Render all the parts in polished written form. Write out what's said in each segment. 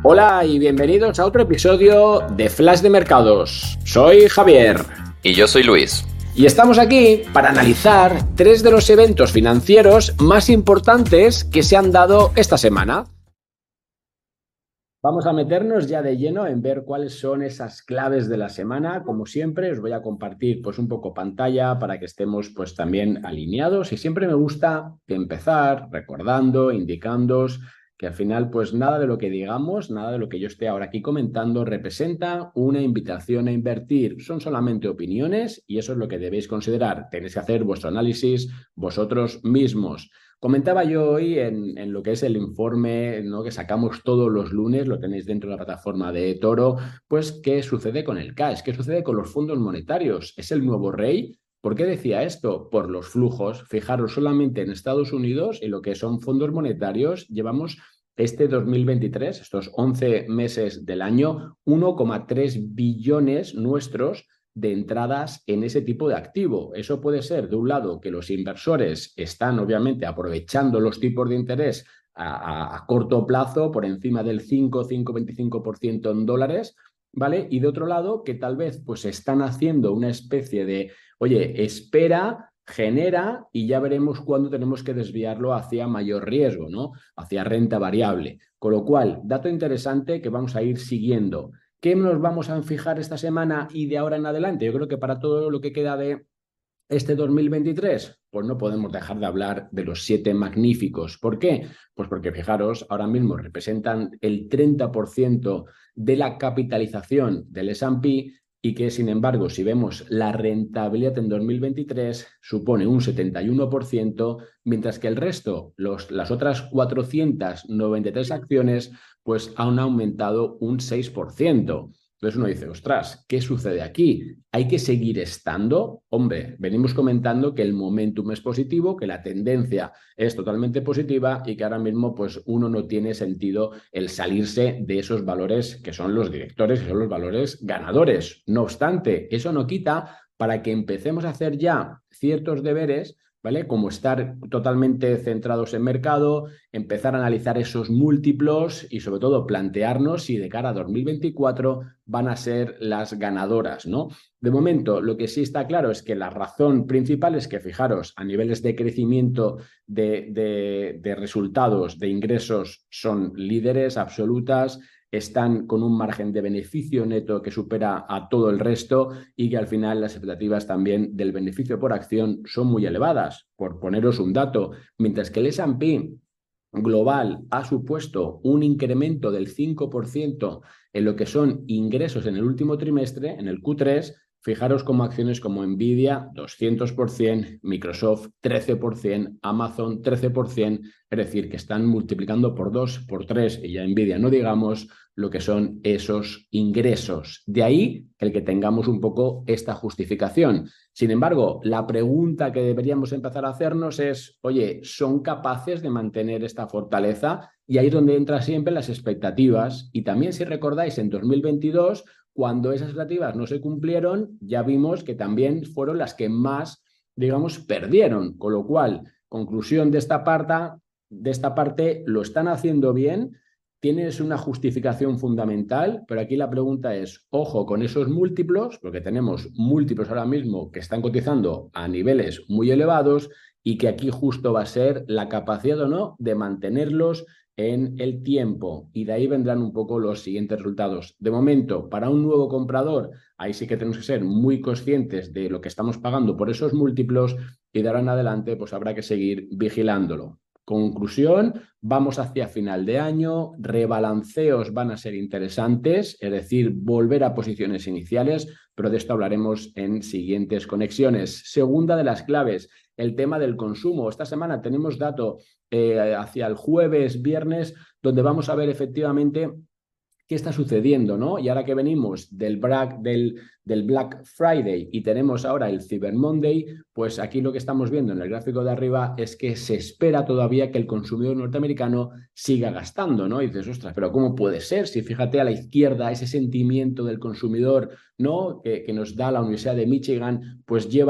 Hola y bienvenidos a otro episodio de Flash de Mercados. Soy Javier. Y yo soy Luis. Y estamos aquí para analizar 3 de los eventos financieros más importantes que se han dado esta semana. Vamos a meternos ya de lleno en ver cuáles son esas claves de la semana. Como siempre, os voy a compartir pues un poco pantalla para que estemos pues también alineados. Y siempre me gusta empezar recordando, indicándoos que al final pues nada de lo que digamos, nada de lo que yo esté ahora aquí comentando representa una invitación a invertir. Son solamente opiniones y eso es lo que debéis considerar. Tenéis que hacer vuestro análisis vosotros mismos. Comentaba yo hoy en lo que es el informe, ¿no?, que sacamos todos los lunes, lo tenéis dentro de la plataforma de Toro, pues qué sucede con el cash, qué sucede con los fondos monetarios. ¿Es el nuevo rey? ¿Por qué decía esto? Por los flujos. Fijaros, solamente en Estados Unidos, en lo que son fondos monetarios, llevamos este 2023, estos 11 meses del año, 1,3 billones nuestros de entradas en ese tipo de activo. Eso puede ser, de un lado, que los inversores están obviamente aprovechando los tipos de interés a corto plazo por encima del 5,25% en dólares, ¿vale? Y de otro lado, que tal vez pues están haciendo una especie de, oye, espera, genera y ya veremos cuándo tenemos que desviarlo hacia mayor riesgo, ¿no? Hacia renta variable. Con lo cual, dato interesante que vamos a ir siguiendo. ¿Qué nos vamos a fijar esta semana y de ahora en adelante? Yo creo que para todo lo que queda de este 2023, pues no podemos dejar de hablar de los 7 magníficos. ¿Por qué? Pues porque fijaros, ahora mismo representan el 30% de la capitalización del S&P y que, sin embargo, si vemos la rentabilidad en 2023, supone un 71%, mientras que el resto, las otras 493 acciones, pues han aumentado un 6%. Entonces uno dice, ostras, ¿qué sucede aquí? ¿Hay que seguir estando? Hombre, venimos comentando que el momentum es positivo, que la tendencia es totalmente positiva y que ahora mismo pues uno no tiene sentido el salirse de esos valores que son los directores, que son los valores ganadores. No obstante, eso no quita para que empecemos a hacer ya ciertos deberes, ¿vale? Como estar totalmente centrados en mercado, empezar a analizar esos múltiplos y sobre todo plantearnos si de cara a 2024 van a ser las ganadoras, ¿no? De momento, lo que sí está claro es que la razón principal es que, fijaros, a niveles de crecimiento de resultados, de ingresos, son líderes absolutas, están con un margen de beneficio neto que supera a todo el resto y que al final las expectativas también del beneficio por acción son muy elevadas. Por poneros un dato, mientras que el S&P global ha supuesto un incremento del 5% en lo que son ingresos en el último trimestre, en el Q3, fijaros como acciones como Nvidia 200%, Microsoft 13%, Amazon 13%, es decir, que están multiplicando por 2, por 3, y ya Nvidia no digamos lo que son esos ingresos. De ahí el que tengamos un poco esta justificación. Sin embargo, la pregunta que deberíamos empezar a hacernos es, oye, ¿son capaces de mantener esta fortaleza? Y ahí es donde entran siempre las expectativas. Y también, si recordáis, en 2022, cuando esas expectativas no se cumplieron, ya vimos que también fueron las que más, digamos, perdieron. Con lo cual, conclusión de esta parte, lo están haciendo bien. Tienes una justificación fundamental, pero aquí la pregunta es, ojo con esos múltiplos, porque tenemos múltiplos ahora mismo que están cotizando a niveles muy elevados y que aquí justo va a ser la capacidad o no de mantenerlos en el tiempo y de ahí vendrán un poco los siguientes resultados. De momento, para un nuevo comprador, ahí sí que tenemos que ser muy conscientes de lo que estamos pagando por esos múltiplos y de ahora en adelante pues habrá que seguir vigilándolo. Conclusión, vamos hacia final de año, rebalanceos van a ser interesantes, es decir, volver a posiciones iniciales, pero de esto hablaremos en siguientes conexiones. Segunda de las claves, el tema del consumo. Esta semana tenemos dato hacia el jueves, viernes, donde vamos a ver efectivamente qué está sucediendo, ¿no? Y ahora que venimos del Black Friday y tenemos ahora el Cyber Monday, pues aquí lo que estamos viendo en el gráfico de arriba es que se espera todavía que el consumidor norteamericano siga gastando, ¿no? Y dices, ostras, pero ¿cómo puede ser? Si fíjate a la izquierda, ese sentimiento del consumidor, ¿no?, que nos da la Universidad de Michigan, pues lleva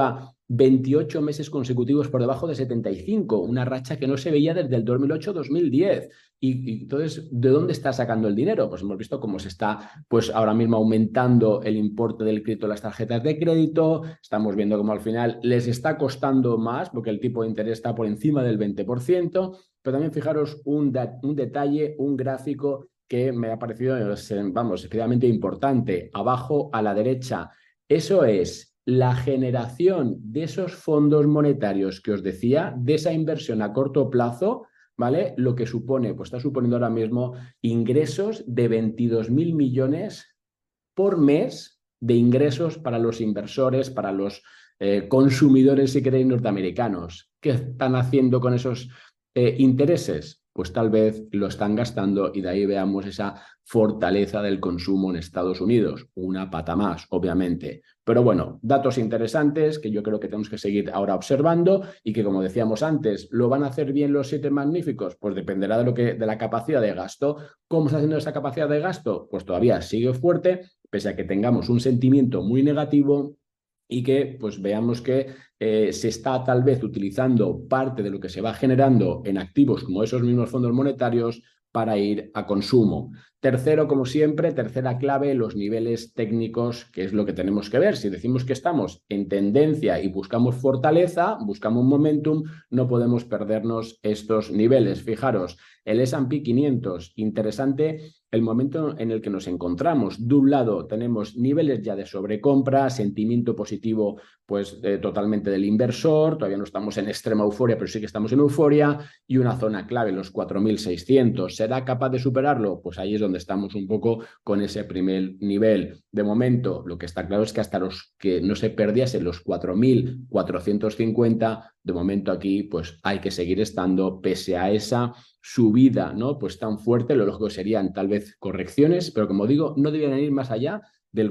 28 meses consecutivos por debajo de 75, una racha que no se veía desde el 2008-2010. Y entonces, ¿de dónde está sacando el dinero? Pues hemos visto cómo se está pues ahora mismo aumentando el importe del crédito de las tarjetas de crédito, estamos viendo cómo al final les está costando más porque el tipo de interés está por encima del 20%, pero también fijaros un detalle, un gráfico que me ha parecido, vamos, especialmente importante. Abajo a la derecha, eso es la generación de esos fondos monetarios que os decía, de esa inversión a corto plazo, ¿vale? Lo que supone, pues está suponiendo ahora mismo ingresos de 22.000 millones por mes de ingresos para los inversores, para los consumidores, si queréis, norteamericanos. ¿Qué están haciendo con esos intereses? Pues tal vez lo están gastando y de ahí veamos esa fortaleza del consumo en Estados Unidos. Una pata más, obviamente. Pero bueno, datos interesantes que yo creo que tenemos que seguir ahora observando y que, como decíamos antes, ¿lo van a hacer bien los siete magníficos? Pues dependerá de la capacidad de gasto. ¿Cómo está haciendo esa capacidad de gasto? Pues todavía sigue fuerte, pese a que tengamos un sentimiento muy negativo y que pues veamos que se está tal vez utilizando parte de lo que se va generando en activos como esos mismos fondos monetarios para ir a consumo. Tercero, como siempre, tercera clave, los niveles técnicos, que es lo que tenemos que ver. Si decimos que estamos en tendencia y buscamos fortaleza, buscamos momentum, no podemos perdernos estos niveles. Fijaros, el S&P 500, interesante el momento en el que nos encontramos. De un lado tenemos niveles ya de sobrecompra, sentimiento positivo pues totalmente del inversor, todavía no estamos en extrema euforia, pero sí que estamos en euforia, y una zona clave, los 4.600. ¿Será capaz de superarlo? Pues ahí es donde estamos un poco con ese primer nivel. De momento, lo que está claro es que hasta los que no se perdiesen los 4.450, de momento aquí pues hay que seguir estando pese a esa subida, ¿no? Pues tan fuerte, lo lógico serían tal vez correcciones, pero como digo, no deberían ir más allá del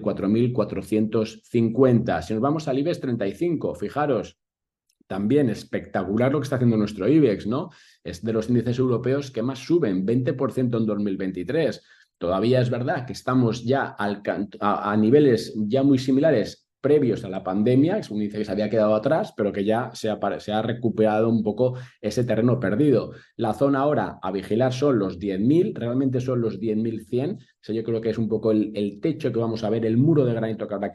4.450. Si nos vamos al IBEX 35, fijaros, también espectacular lo que está haciendo nuestro IBEX, ¿no? Es de los índices europeos que más suben, 20% en 2023. Todavía es verdad que estamos ya a niveles ya muy similares previos a la pandemia, es un índice que se había quedado atrás, pero que ya se ha recuperado un poco ese terreno perdido. La zona ahora a vigilar son los 10.000, realmente son los 10.100. O sea, yo creo que es un poco el techo que vamos a ver, el muro de granito que habrá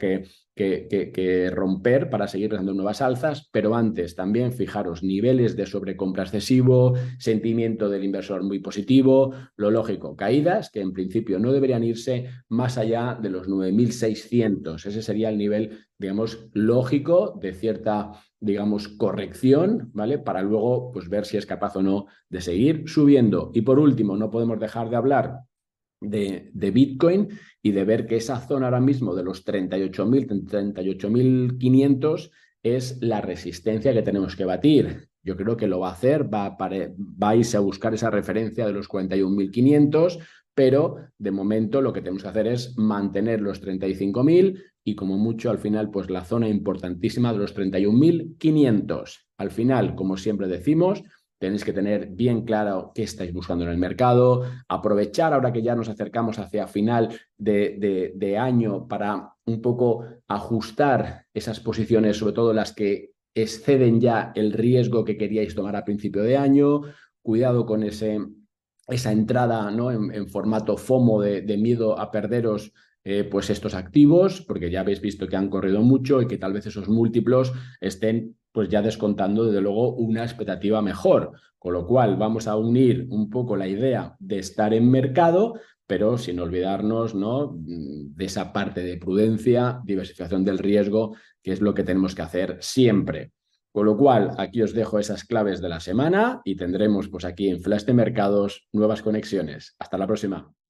que romper para seguir dando nuevas alzas, pero antes también fijaros niveles de sobrecompra excesivo, sentimiento del inversor muy positivo, lo lógico, caídas que en principio no deberían irse más allá de los 9.600. Ese sería el nivel, digamos, lógico de cierta, digamos, corrección, ¿vale? Para luego pues ver si es capaz o no de seguir subiendo. Y por último, no podemos dejar de hablar de Bitcoin y de ver que esa zona ahora mismo de los 38.000, 38.500 es la resistencia que tenemos que batir. Yo creo que lo va a hacer, va a irse a buscar esa referencia de los 41.500, pero de momento lo que tenemos que hacer es mantener los 35.000 y como mucho al final pues la zona importantísima de los 31.500. Al final, como siempre decimos, tenéis que tener bien claro qué estáis buscando en el mercado, aprovechar ahora que ya nos acercamos hacia final de año para un poco ajustar esas posiciones, sobre todo las que exceden ya el riesgo que queríais tomar a principio de año. Cuidado con esa entrada, ¿no? en formato FOMO de miedo a perderos pues estos activos, porque ya habéis visto que han corrido mucho y que tal vez esos múltiplos estén pues ya descontando desde luego una expectativa mejor, con lo cual vamos a unir un poco la idea de estar en mercado, pero sin olvidarnos, ¿no? de esa parte de prudencia, diversificación del riesgo, que es lo que tenemos que hacer siempre. Con lo cual, aquí os dejo esas claves de la semana y tendremos pues aquí en Flash de Mercados nuevas conexiones. Hasta la próxima.